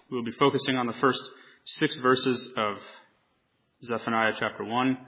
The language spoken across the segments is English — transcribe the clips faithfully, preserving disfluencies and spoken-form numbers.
We'll be focusing on the first six verses of Zephaniah chapter one.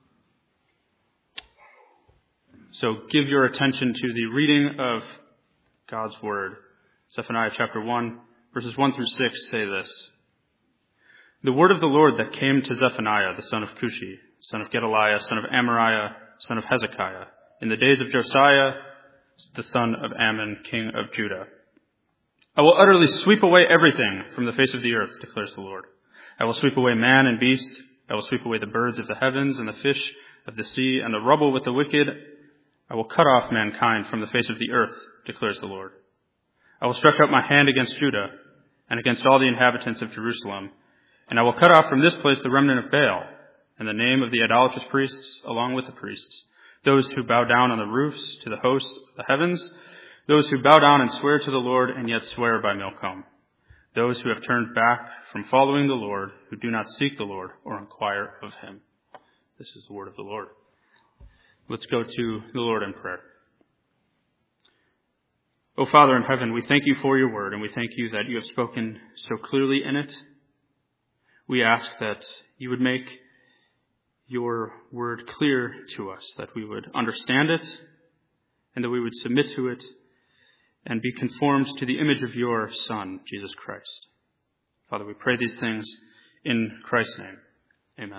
So give your attention to the reading of God's Word. Zephaniah chapter one, verses one through six say this. The word of the Lord that came to Zephaniah, the son of Cushi, son of Gedaliah, son of Amariah, son of Hezekiah, in the days of Josiah, the son of Ammon, king of Judah. I will utterly sweep away everything from the face of the earth, declares the Lord. I will sweep away man and beast. I will sweep away the birds of the heavens and the fish of the sea and the rubble with the wicked. I will cut off mankind from the face of the earth, declares the Lord. I will stretch out my hand against Judah and against all the inhabitants of Jerusalem, and I will cut off from this place the remnant of Baal and the name of the idolatrous priests along with the priests, those who bow down on the roofs to the host of the heavens, those who bow down and swear to the Lord and yet swear by Milcom, those who have turned back from following the Lord, who do not seek the Lord or inquire of him. This is the word of the Lord. Let's go to the Lord in prayer. O Father in heaven, we thank you for your word, and we thank you that you have spoken so clearly in it. We ask that you would make your word clear to us, that we would understand it, and that we would submit to it, and be conformed to the image of your Son, Jesus Christ. Father, we pray these things in Christ's name. Amen.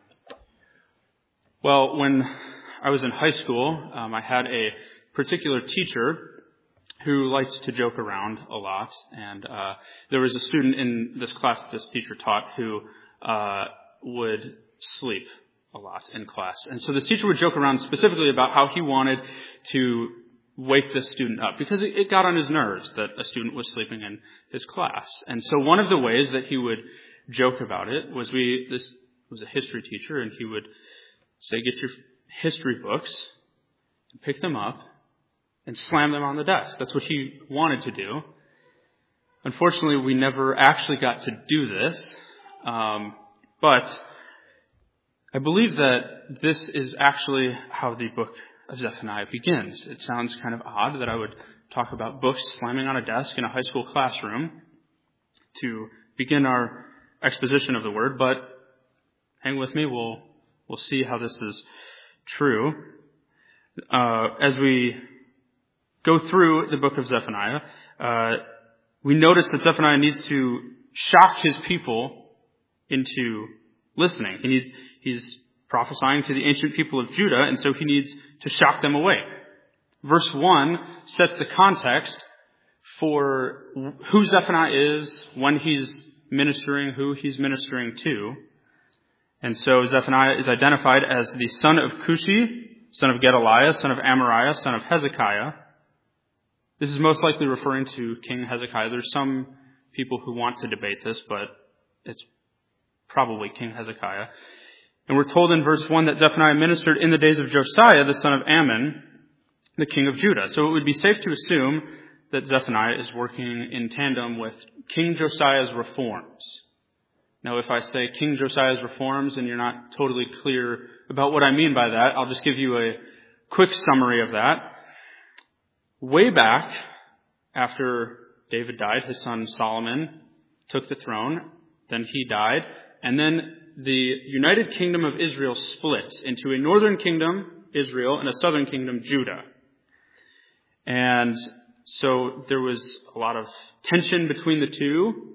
Well, when I was in high school, um, I had a particular teacher who liked to joke around a lot. And uh, there was a student in this class that this teacher taught who uh, would sleep a lot in class. And so the teacher would joke around specifically about how he wanted to wake this student up, because it, it got on his nerves that a student was sleeping in his class. And so one of the ways that he would joke about it was we, this was a history teacher, and he would say, get your history books, and pick them up, and slam them on the desk. That's what he wanted to do. Unfortunately, we never actually got to do this, um, but I believe that this is actually how the book of Zephaniah begins. It sounds kind of odd that I would talk about books slamming on a desk in a high school classroom to begin our exposition of the word, but hang with me, we'll we'll see how this is true. Uh, as we go through the book of Zephaniah, uh, we notice that Zephaniah needs to shock his people into listening. He needs, he's prophesying to the ancient people of Judah, and so he needs to shock them away. Verse one sets the context for who Zephaniah is, when he's ministering, who he's ministering to. And so Zephaniah is identified as the son of Cushi, son of Gedaliah, son of Amariah, son of Hezekiah. This is most likely referring to King Hezekiah. There's some people who want to debate this, but it's probably King Hezekiah. And we're told in verse one that Zephaniah ministered in the days of Josiah, the son of Ammon, the king of Judah. So it would be safe to assume that Zephaniah is working in tandem with King Josiah's reforms. Now, if I say King Josiah's reforms and you're not totally clear about what I mean by that, I'll just give you a quick summary of that. Way back, after David died, his son Solomon took the throne, then he died, and then the United Kingdom of Israel split into a northern kingdom, Israel, and a southern kingdom, Judah. And so there was a lot of tension between the two.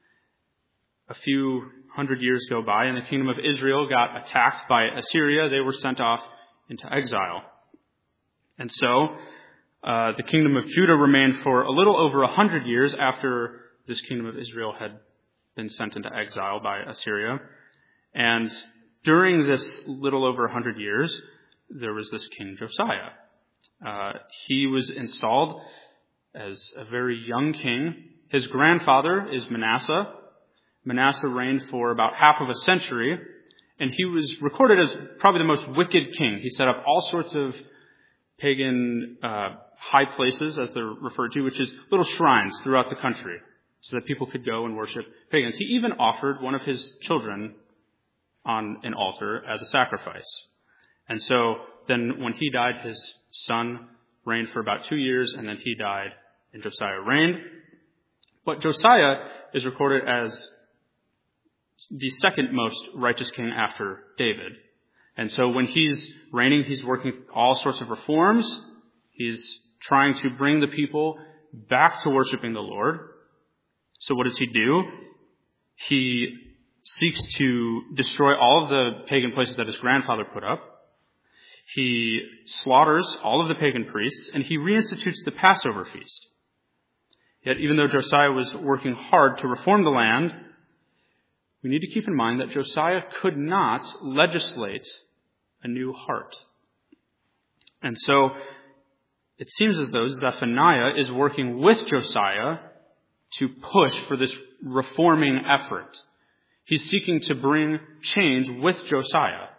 A few hundred years go by, and the kingdom of Israel got attacked by Assyria. They were sent off into exile. And so uh, the kingdom of Judah remained for a little over a hundred years after this kingdom of Israel had been sent into exile by Assyria. And during this little over a hundred years, there was this King Josiah. Uh, he was installed as a very young king. His grandfather is Manasseh. Manasseh reigned for about half of a century, and he was recorded as probably the most wicked king. He set up all sorts of pagan uh, high places, as they're referred to, which is little shrines throughout the country, so that people could go and worship pagans. He even offered one of his children on an altar as a sacrifice. And so then when he died, his son reigned for about two years, and then he died, and Josiah reigned. But Josiah is recorded as the second most righteous king after David. And so when he's reigning, he's working all sorts of reforms. He's trying to bring the people back to worshiping the Lord. So what does he do? He seeks to destroy all of the pagan places that his grandfather put up. He slaughters all of the pagan priests, and he reinstitutes the Passover feast. Yet even though Josiah was working hard to reform the land, we need to keep in mind that Josiah could not legislate a new heart. And so it seems as though Zephaniah is working with Josiah to push for this reforming effort. He's seeking to bring change with Josiah.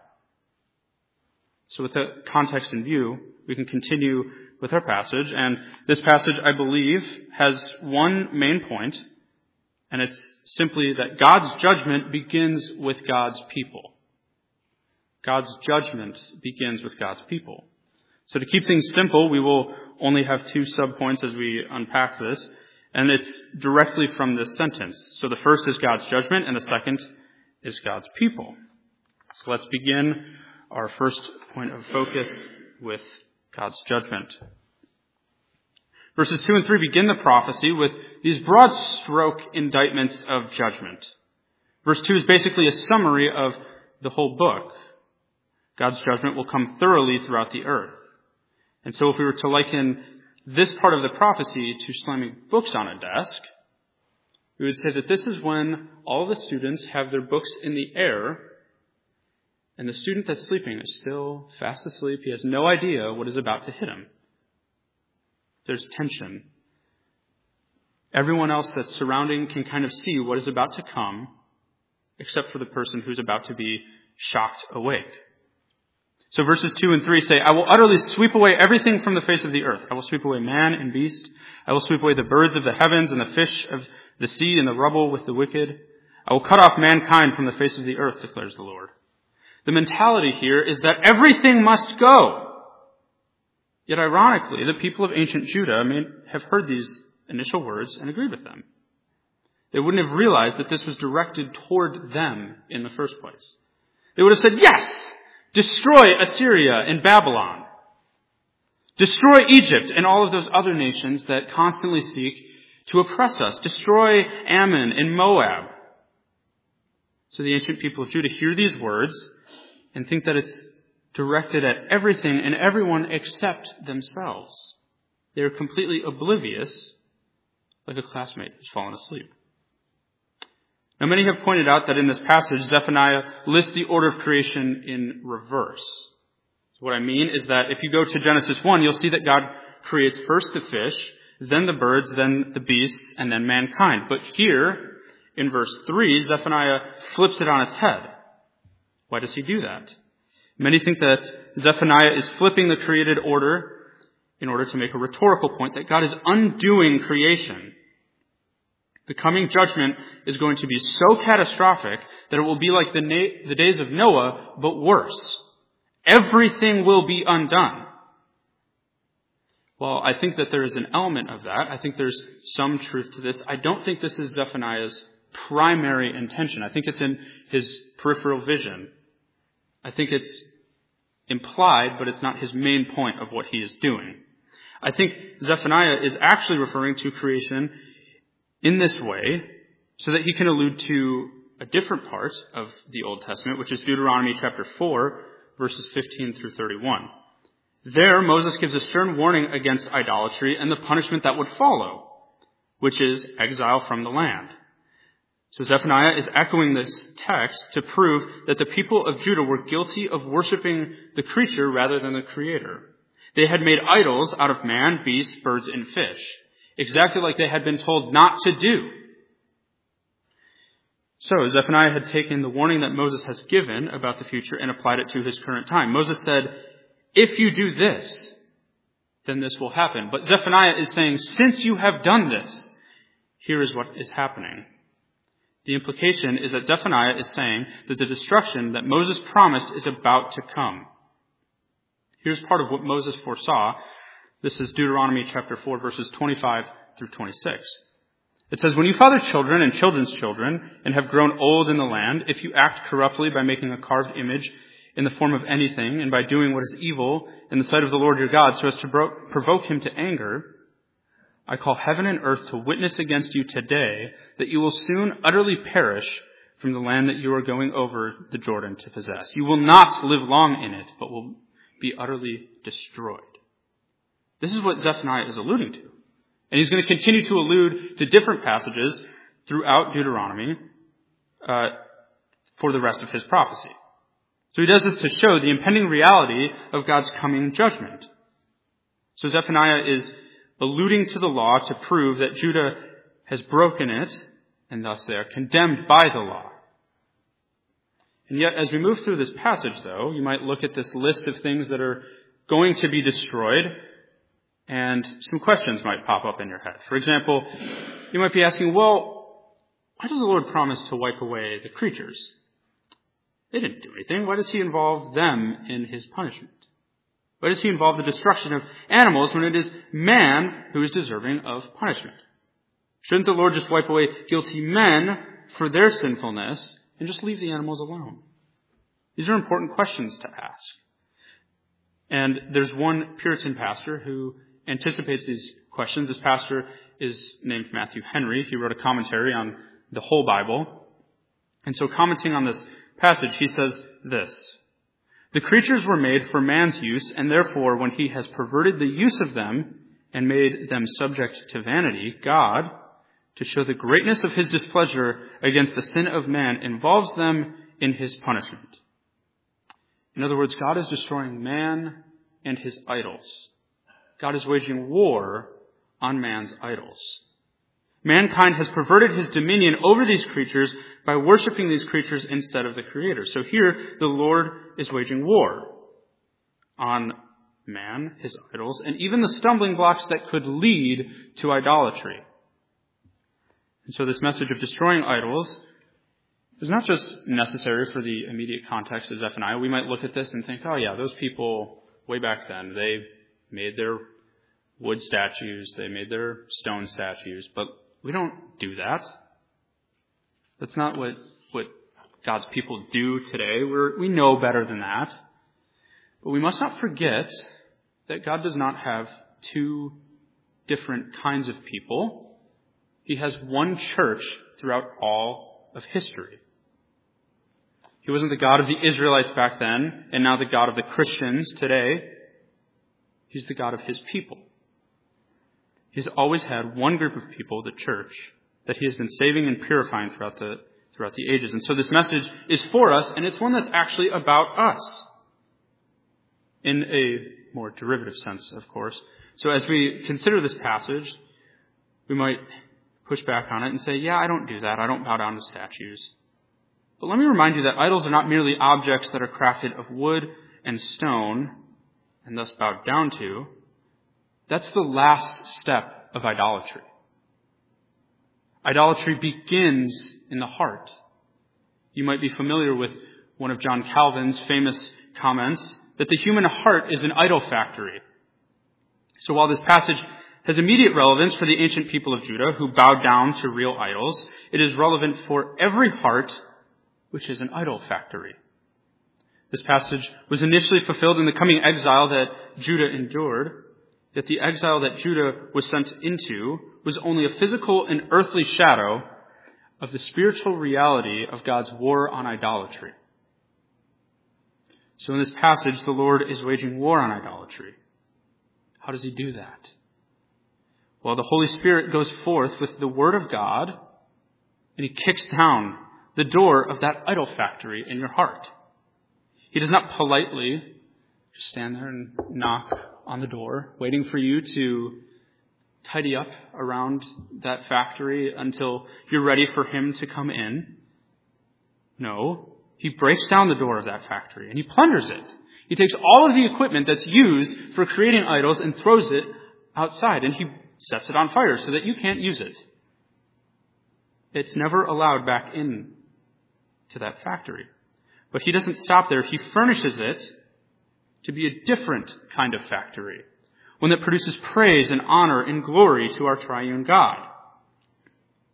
So with the context in view, we can continue with our passage. And this passage, I believe, has one main point, and it's simply that God's judgment begins with God's people. God's judgment begins with God's people. So to keep things simple, we will only have two subpoints as we unpack this, and it's directly from this sentence. So the first is God's judgment, and the second is God's people. So let's begin our first point of focus with God's judgment. Verses two and three begin the prophecy with these broad stroke indictments of judgment. Verse two is basically a summary of the whole book. God's judgment will come thoroughly throughout the earth. And so if we were to liken this part of the prophecy to slamming books on a desk, we would say that this is when all the students have their books in the air, and the student that's sleeping is still fast asleep. He has no idea what is about to hit him. There's tension. Everyone else that's surrounding can kind of see what is about to come, except for the person who's about to be shocked awake. So verses two and three say, I will utterly sweep away everything from the face of the earth. I will sweep away man and beast. I will sweep away the birds of the heavens and the fish of the sea and the rubble with the wicked. I will cut off mankind from the face of the earth, declares the Lord. The mentality here is that everything must go. Yet ironically, the people of ancient Judah may have heard these initial words and agreed with them. They wouldn't have realized that this was directed toward them in the first place. They would have said, yes, destroy Assyria and Babylon. Destroy Egypt and all of those other nations that constantly seek to oppress us. Destroy Ammon and Moab. So the ancient people of Judah hear these words and think that it's directed at everything and everyone except themselves. They are completely oblivious, like a classmate who's fallen asleep. Now, many have pointed out that in this passage, Zephaniah lists the order of creation in reverse. So what I mean is that if you go to Genesis one, you'll see that God creates first the fish, then the birds, then the beasts, and then mankind. But here, in verse three, Zephaniah flips it on its head. Why does he do that? Many think that Zephaniah is flipping the created order in order to make a rhetorical point that God is undoing creation. The coming judgment is going to be so catastrophic that it will be like the, na- the days of Noah, but worse. Everything will be undone. Well, I think that there is an element of that. I think there's some truth to this. I don't think this is Zephaniah's primary intention. I think it's in his peripheral vision. I think it's implied, but it's not his main point of what he is doing. I think Zephaniah is actually referring to creation in this way so that he can allude to a different part of the Old Testament, which is Deuteronomy chapter four, verses fifteen through thirty-one. There, Moses gives a stern warning against idolatry and the punishment that would follow, which is exile from the land. So Zephaniah is echoing this text to prove that the people of Judah were guilty of worshiping the creature rather than the Creator. They had made idols out of man, beast, birds, and fish, exactly like they had been told not to do. So Zephaniah had taken the warning that Moses has given about the future and applied it to his current time. Moses said, if you do this, then this will happen. But Zephaniah is saying, since you have done this, here is what is happening. The implication is that Zephaniah is saying that the destruction that Moses promised is about to come. Here's part of what Moses foresaw. This is Deuteronomy chapter four, verses twenty-five through twenty-six. It says, when you father children and children's children and have grown old in the land, if you act corruptly by making a carved image in the form of anything and by doing what is evil in the sight of the Lord your God so as to bro- provoke him to anger, I call heaven and earth to witness against you today that you will soon utterly perish from the land that you are going over the Jordan to possess. You will not live long in it, but will be utterly destroyed. This is what Zephaniah is alluding to. And he's going to continue to allude to different passages throughout Deuteronomy uh, for the rest of his prophecy. So he does this to show the impending reality of God's coming judgment. So Zephaniah is alluding to the law to prove that Judah has broken it, and thus they are condemned by the law. And yet, as we move through this passage, though, you might look at this list of things that are going to be destroyed, and some questions might pop up in your head. For example, you might be asking, well, why does the Lord promise to wipe away the creatures? They didn't do anything. Why does he involve them in his punishment? Why does he involve the destruction of animals when it is man who is deserving of punishment? Shouldn't the Lord just wipe away guilty men for their sinfulness and just leave the animals alone? These are important questions to ask. And there's one Puritan pastor who anticipates these questions. This pastor is named Matthew Henry. He wrote a commentary on the whole Bible. And so commenting on this passage, he says this: the creatures were made for man's use, and therefore when he has perverted the use of them and made them subject to vanity, God, to show the greatness of his displeasure against the sin of man, involves them in his punishment. In other words, God is destroying man and his idols. God is waging war on man's idols. Mankind has perverted his dominion over these creatures by worshiping these creatures instead of the Creator. So here, the Lord is waging war on man, his idols, and even the stumbling blocks that could lead to idolatry. And so this message of destroying idols is not just necessary for the immediate context of Zephaniah. We might look at this and think, oh yeah, those people way back then, they made their wood statues, they made their stone statues, but we don't do that. That's not what, what God's people do today. We're, we know better than that. But we must not forget that God does not have two different kinds of people. He has one church throughout all of history. He wasn't the God of the Israelites back then, and now the God of the Christians today. He's the God of his people. He's always had one group of people, the church, that he has been saving and purifying throughout the throughout the ages. And so this message is for us, and it's one that's actually about us. In a more derivative sense, of course. So as we consider this passage, we might push back on it and say, yeah, I don't do that. I don't bow down to statues. But let me remind you that idols are not merely objects that are crafted of wood and stone and thus bowed down to. That's the last step of idolatry. Idolatry begins in the heart. You might be familiar with one of John Calvin's famous comments that the human heart is an idol factory. So while this passage has immediate relevance for the ancient people of Judah who bowed down to real idols, it is relevant for every heart which is an idol factory. This passage was initially fulfilled in the coming exile that Judah endured, yet the exile that Judah was sent into was only a physical and earthly shadow of the spiritual reality of God's war on idolatry. So in this passage, the Lord is waging war on idolatry. How does he do that? Well, the Holy Spirit goes forth with the Word of God, and he kicks down the door of that idol factory in your heart. He does not politely just stand there and knock on the door, waiting for you to tidy up around that factory until you're ready for him to come in. No, he breaks down the door of that factory and he plunders it. He takes all of the equipment that's used for creating idols and throws it outside, and he sets it on fire so that you can't use it. It's never allowed back in to that factory. But he doesn't stop there. He furnishes it to be a different kind of factory, one that produces praise and honor and glory to our triune God.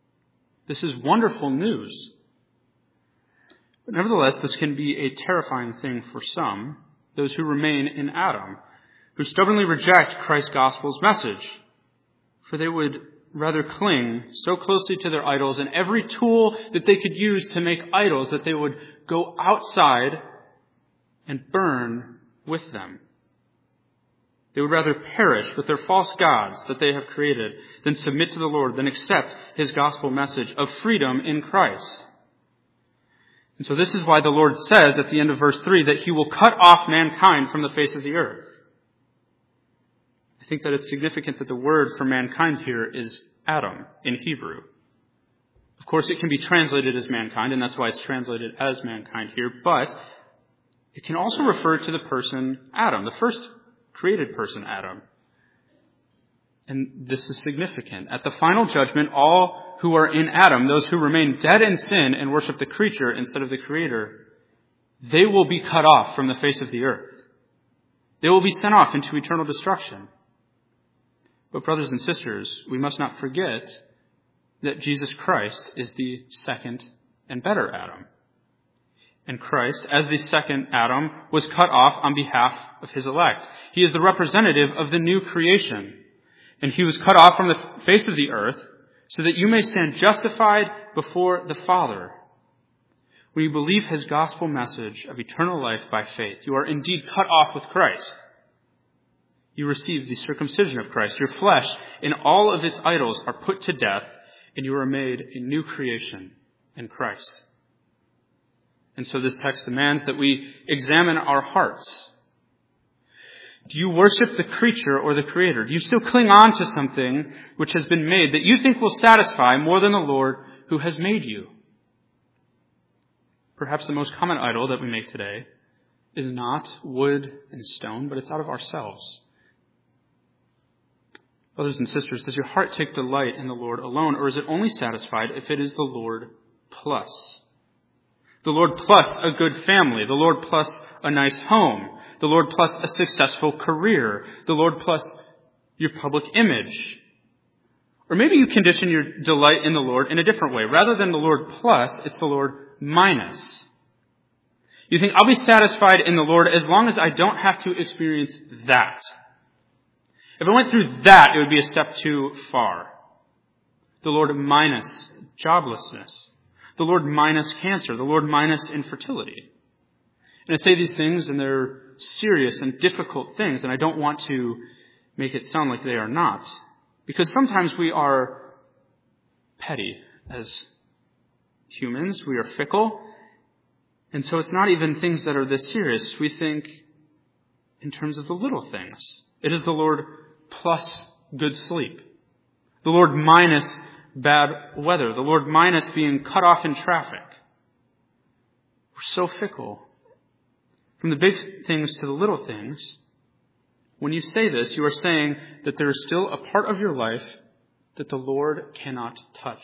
This is wonderful news. But nevertheless, this can be a terrifying thing for some, those who remain in Adam, who stubbornly reject Christ's gospel's message. For they would rather cling so closely to their idols and every tool that they could use to make idols that they would go outside and burn with them. They would rather perish with their false gods that they have created than submit to the Lord, than accept his gospel message of freedom in Christ. And so this is why the Lord says at the end of verse three that he will cut off mankind from the face of the earth. I think that it's significant that the word for mankind here is Adam in Hebrew. Of course, it can be translated as mankind, and that's why it's translated as mankind here, but it can also refer to the person Adam, the first created person Adam. And this is significant. At the final judgment, all who are in Adam, those who remain dead in sin and worship the creature instead of the Creator, they will be cut off from the face of the earth. They will be sent off into eternal destruction. But brothers and sisters, we must not forget that Jesus Christ is the second and better Adam. And Christ, as the second Adam, was cut off on behalf of his elect. He is the representative of the new creation. And he was cut off from the face of the earth so that you may stand justified before the Father. When you believe his gospel message of eternal life by faith, you are indeed cut off with Christ. You receive the circumcision of Christ. Your flesh and all of its idols are put to death, and you are made a new creation in Christ. And so this text demands that we examine our hearts. Do you worship the creature or the Creator? Do you still cling on to something which has been made that you think will satisfy more than the Lord who has made you? Perhaps the most common idol that we make today is not wood and stone, but it's out of ourselves. Brothers and sisters, does your heart take delight in the Lord alone, or is it only satisfied if it is the Lord plus? The Lord plus a good family, the Lord plus a nice home, the Lord plus a successful career, the Lord plus your public image. Or maybe you condition your delight in the Lord in a different way. Rather than the Lord plus, it's the Lord minus. You think, I'll be satisfied in the Lord as long as I don't have to experience that. If I went through that, it would be a step too far. The Lord minus joblessness. The Lord minus cancer. The Lord minus infertility. And I say these things, and they're serious and difficult things, and I don't want to make it sound like they are not. Because sometimes we are petty as humans. We are fickle. And so it's not even things that are this serious. We think in terms of the little things. It is the Lord plus good sleep. The Lord minus bad weather. The Lord minus being cut off in traffic. We're so fickle. From the big things to the little things, when you say this, you are saying that there is still a part of your life that the Lord cannot touch.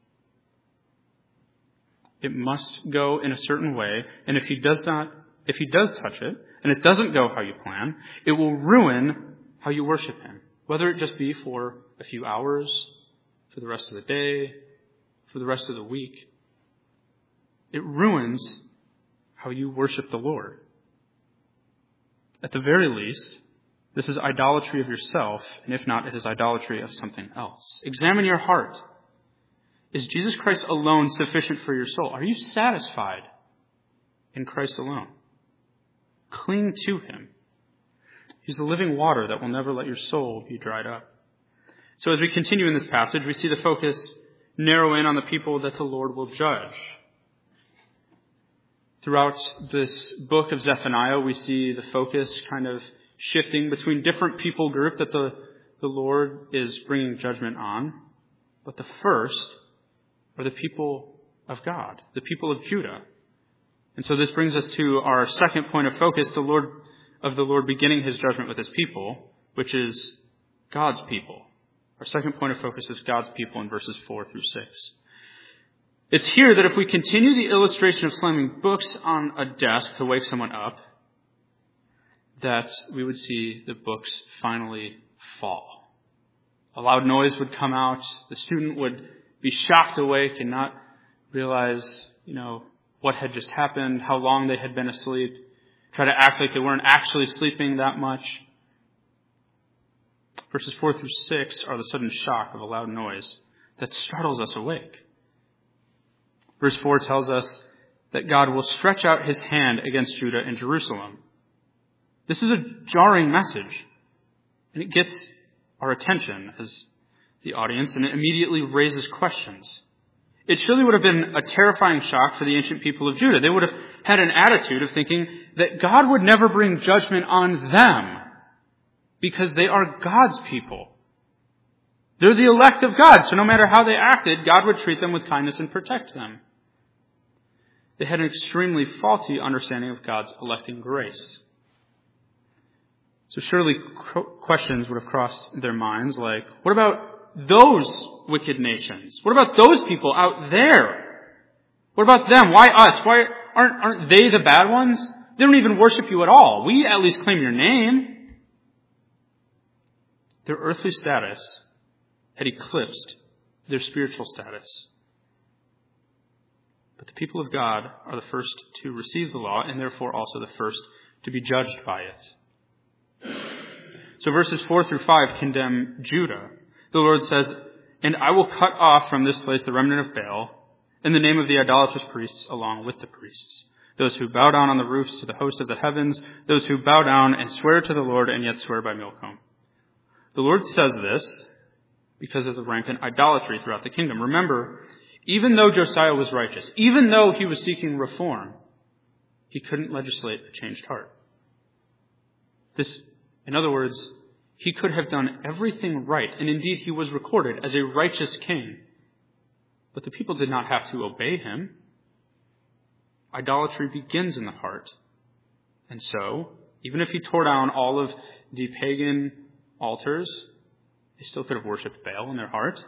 It must go in a certain way, and if he does not, if he does touch it, and it doesn't go how you plan, it will ruin how you worship him. Whether it just be for a few hours, for the rest of the day, for the rest of the week. It ruins how you worship the Lord. At the very least, this is idolatry of yourself, and if not, it is idolatry of something else. Examine your heart. Is Jesus Christ alone sufficient for your soul? Are you satisfied in Christ alone? Cling to him. He's the living water that will never let your soul be dried up. So as we continue in this passage, we see the focus narrow in on the people that the Lord will judge. Throughout this book of Zephaniah, we see the focus kind of shifting between different people group that the, the Lord is bringing judgment on. But the first are the people of God, the people of Judah. And so this brings us to our second point of focus, the Lord of the Lord beginning his judgment with his people, which is God's people. Our second point of focus is God's people in verses four through six. It's here that if we continue the illustration of slamming books on a desk to wake someone up, that we would see the books finally fall. A loud noise would come out. The student would be shocked awake and not realize, you know, what had just happened, how long they had been asleep, try to act like they weren't actually sleeping that much. Verses four through six are the sudden shock of a loud noise that startles us awake. Verse four tells us that God will stretch out his hand against Judah and Jerusalem. This is a jarring message, and it gets our attention as the audience, and it immediately raises questions. It surely would have been a terrifying shock for the ancient people of Judah. They would have had an attitude of thinking that God would never bring judgment on them because they are God's people. They're the elect of God, so no matter how they acted, God would treat them with kindness and protect them. They had an extremely faulty understanding of God's electing grace. So surely questions would have crossed their minds like, what about those wicked nations? What about those people out there? What about them? Why us? Why aren't, aren't they the bad ones? They don't even worship you at all. We at least claim your name. Their earthly status had eclipsed their spiritual status. But the people of God are the first to receive the law and therefore also the first to be judged by it. So verses four through five condemn Judah. The Lord says, "And I will cut off from this place the remnant of Baal in the name of the idolatrous priests along with the priests. Those who bow down on the roofs to the host of the heavens, those who bow down and swear to the Lord and yet swear by Milcom." The Lord says this because of the rampant idolatry throughout the kingdom. Remember, even though Josiah was righteous, even though he was seeking reform, he couldn't legislate a changed heart. This, in other words, he could have done everything right, and indeed he was recorded as a righteous king. But the people did not have to obey him. Idolatry begins in the heart. And so, even if he tore down all of the pagan altars, they still could have worshipped Baal in their heart.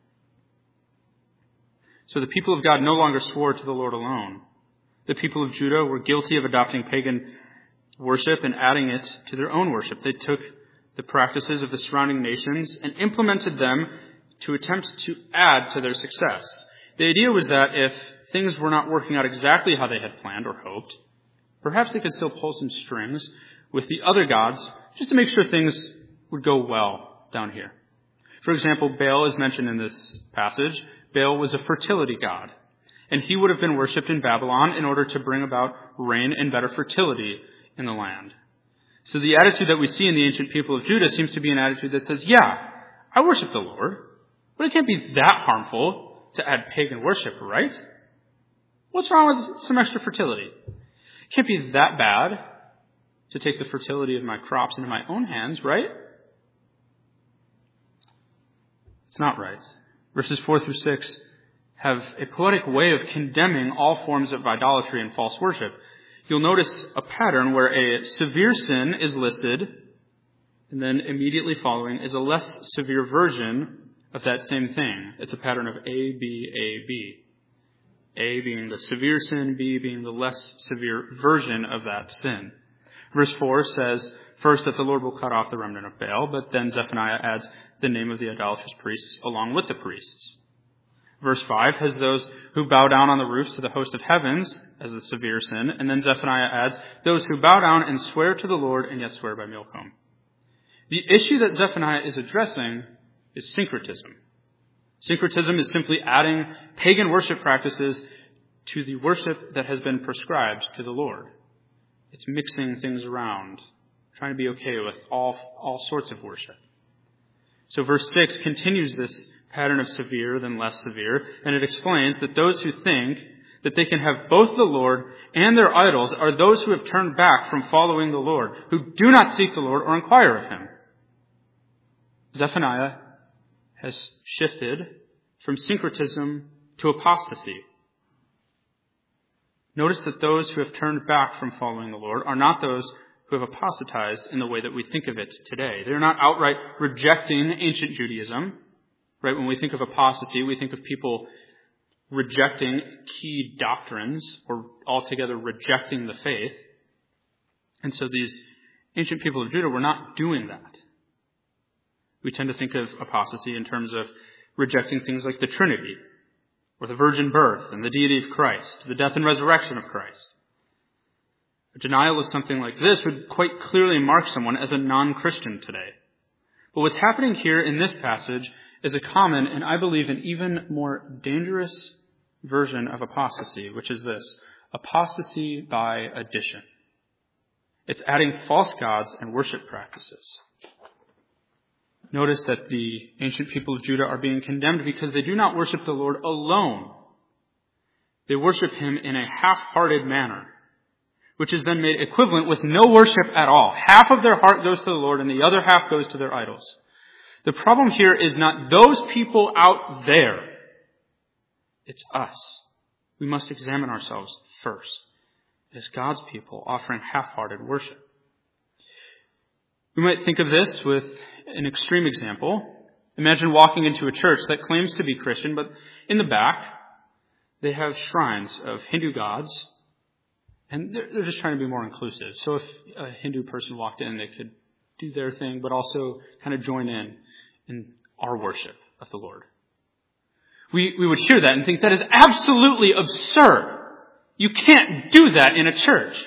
So the people of God no longer swore to the Lord alone. The people of Judah were guilty of adopting pagan worship and adding it to their own worship. They took the practices of the surrounding nations and implemented them to attempt to add to their success. The idea was that if things were not working out exactly how they had planned or hoped, perhaps they could still pull some strings with the other gods just to make sure things would go well down here. For example, Baal is mentioned in this passage. Baal was a fertility god, and he would have been worshipped in Babylon in order to bring about rain and better fertility in the land. So the attitude that we see in the ancient people of Judah seems to be an attitude that says, yeah, I worship the Lord, but it can't be that harmful to add pagan worship, right? What's wrong with some extra fertility? It can't be that bad to take the fertility of my crops into my own hands, right? It's not right. Verses four through six have a poetic way of condemning all forms of idolatry and false worship. You'll notice a pattern where a severe sin is listed, and then immediately following is a less severe version of that same thing. It's a pattern of A, B, A, B. A being the severe sin, B being the less severe version of that sin. Verse four says, first, that the Lord will cut off the remnant of Baal, but then Zephaniah adds the name of the idolatrous priests along with the priests. Verse five has those who bow down on the roofs to the host of heavens as a severe sin, and then Zephaniah adds those who bow down and swear to the Lord and yet swear by Milcom. The issue that Zephaniah is addressing is syncretism. Syncretism is simply adding pagan worship practices to the worship that has been prescribed to the Lord. It's mixing things around, trying to be okay with all, all sorts of worship. So verse six continues this pattern of severe then less severe, and it explains that those who think that they can have both the Lord and their idols are those who have turned back from following the Lord, who do not seek the Lord or inquire of him. Zephaniah has shifted from syncretism to apostasy. Notice that those who have turned back from following the Lord are not those who have apostatized in the way that we think of it today. They're not outright rejecting ancient Judaism. Right? When we think of apostasy, we think of people rejecting key doctrines or altogether rejecting the faith. And so these ancient people of Judah were not doing that. We tend to think of apostasy in terms of rejecting things like the Trinity, or the virgin birth and the deity of Christ, the death and resurrection of Christ. A denial of something like this would quite clearly mark someone as a non-Christian today. But what's happening here in this passage is a common, and I believe an even more dangerous version of apostasy, which is this: apostasy by addition. It's adding false gods and worship practices. Notice that the ancient people of Judah are being condemned because they do not worship the Lord alone. They worship him in a half-hearted manner, which is then made equivalent with no worship at all. Half of their heart goes to the Lord and the other half goes to their idols. The problem here is not those people out there. It's us. We must examine ourselves first as God's people offering half-hearted worship. We might think of this with an extreme example. Imagine walking into a church that claims to be Christian, but in the back, they have shrines of Hindu gods, and they're, they're just trying to be more inclusive. So if a Hindu person walked in, they could do their thing, but also kind of join in in our worship of the Lord. We, we would hear that and think that is absolutely absurd. You can't do that in a church.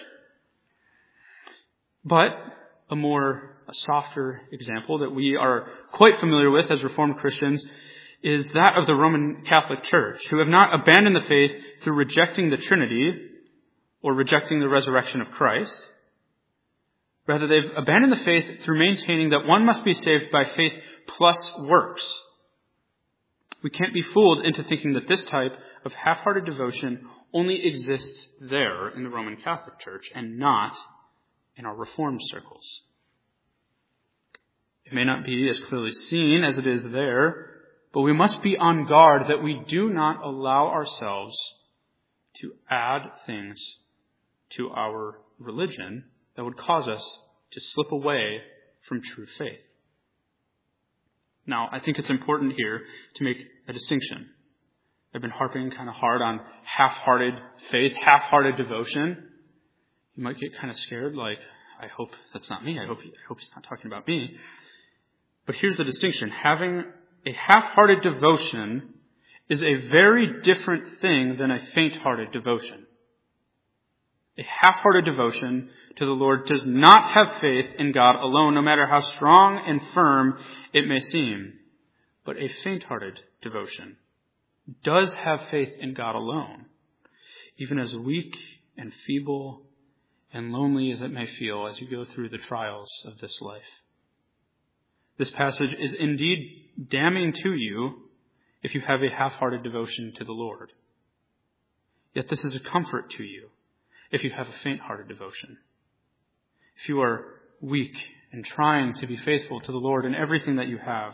But a more a softer example that we are quite familiar with as Reformed Christians is that of the Roman Catholic Church, who have not abandoned the faith through rejecting the Trinity or rejecting the resurrection of Christ. Rather, they've abandoned the faith through maintaining that one must be saved by faith plus works. We can't be fooled into thinking that this type of half-hearted devotion only exists there in the Roman Catholic Church and not in our Reformed circles. It may not be as clearly seen as it is there, but we must be on guard that we do not allow ourselves to add things to our religion that would cause us to slip away from true faith. Now, I think it's important here to make a distinction. I've been harping kind of hard on half-hearted faith, half-hearted devotion. You might get kind of scared, like, I hope that's not me. I hope, he, I hope he's not talking about me. But here's the distinction. Having a half-hearted devotion is a very different thing than a faint-hearted devotion. A half-hearted devotion to the Lord does not have faith in God alone, no matter how strong and firm it may seem. But a faint-hearted devotion does have faith in God alone, even as weak and feeble and lonely as it may feel as you go through the trials of this life. This passage is indeed damning to you if you have a half-hearted devotion to the Lord. Yet this is a comfort to you if you have a faint-hearted devotion. If you are weak and trying to be faithful to the Lord in everything that you have,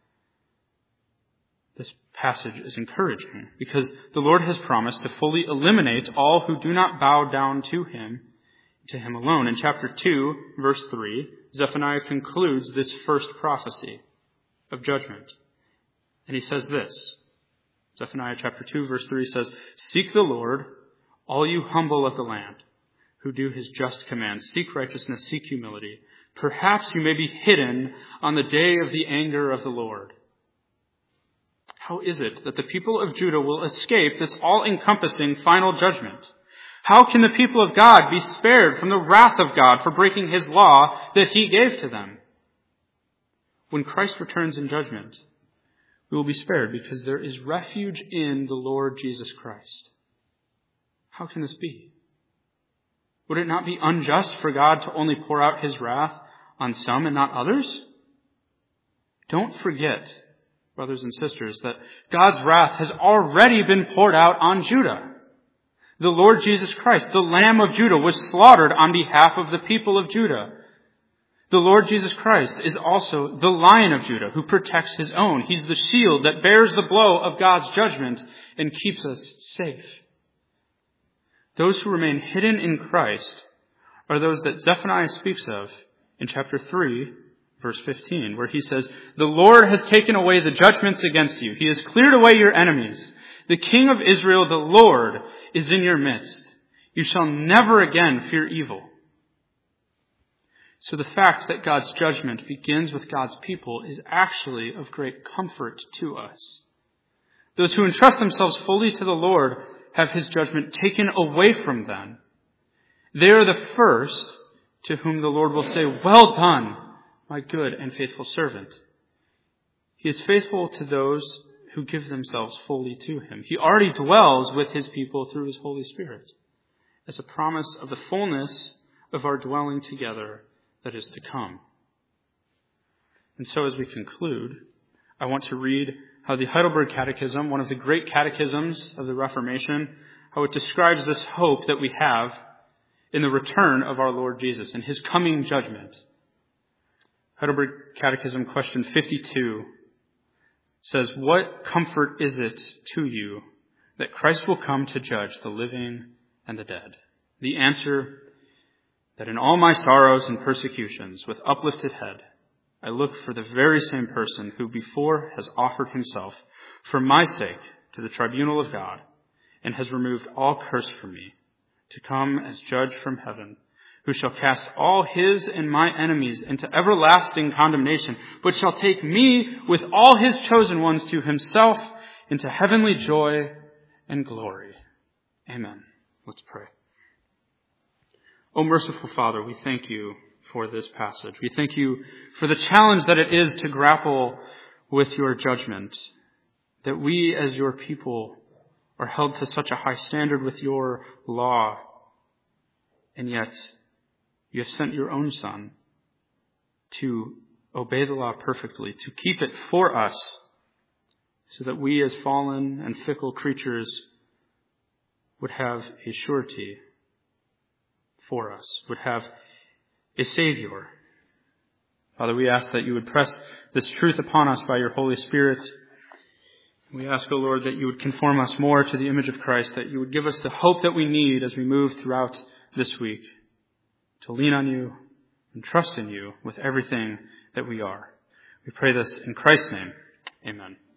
this passage is encouraging because the Lord has promised to fully eliminate all who do not bow down to him, to him alone. In chapter two, verse three, Zephaniah concludes this first prophecy of judgment. And he says this, Zephaniah chapter two, verse three says, "Seek the Lord, all you humble of the land, who do his just commands. Seek righteousness, seek humility. Perhaps you may be hidden on the day of the anger of the Lord." How is it that the people of Judah will escape this all-encompassing final judgment? How can the people of God be spared from the wrath of God for breaking his law that he gave to them? When Christ returns in judgment, we will be spared because there is refuge in the Lord Jesus Christ. How can this be? Would it not be unjust for God to only pour out his wrath on some and not others? Don't forget, brothers and sisters, that God's wrath has already been poured out on Judah. The Lord Jesus Christ, the Lamb of Judah, was slaughtered on behalf of the people of Judah. The Lord Jesus Christ is also the Lion of Judah who protects his own. He's the shield that bears the blow of God's judgment and keeps us safe. Those who remain hidden in Christ are those that Zephaniah speaks of in chapter three, verse fifteen, where he says, "The Lord has taken away the judgments against you. He has cleared away your enemies. The King of Israel, the Lord, is in your midst. You shall never again fear evil." So the fact that God's judgment begins with God's people is actually of great comfort to us. Those who entrust themselves fully to the Lord have his judgment taken away from them. They are the first to whom the Lord will say, "Well done, my good and faithful servant." He is faithful to those who give themselves fully to him. He already dwells with his people through his Holy Spirit as a promise of the fullness of our dwelling together that is to come. And so as we conclude, I want to read how the Heidelberg Catechism, one of the great catechisms of the Reformation, how it describes this hope that we have in the return of our Lord Jesus and his coming judgment. Heidelberg Catechism, question fifty-two, says, "What comfort is it to you that Christ will come to judge the living and the dead?" The answer, that in all my sorrows and persecutions, with uplifted head, I look for the very same person who before has offered himself for my sake to the tribunal of God and has removed all curse from me, to come as judge from heaven, who shall cast all his and my enemies into everlasting condemnation, but shall take me with all his chosen ones to himself into heavenly joy and glory. Amen. Let's pray. O merciful Father, we thank you for this passage. We thank you for the challenge that it is to grapple with your judgment, that we as your people are held to such a high standard with your law, and yet you have sent your own Son to obey the law perfectly, to keep it for us, so that we as fallen and fickle creatures would have a surety for us, would have a Savior. Father, we ask that you would press this truth upon us by your Holy Spirit. We ask, O Lord, that you would conform us more to the image of Christ, that you would give us the hope that we need as we move throughout this week, to lean on you and trust in you with everything that we are. We pray this in Christ's name. Amen.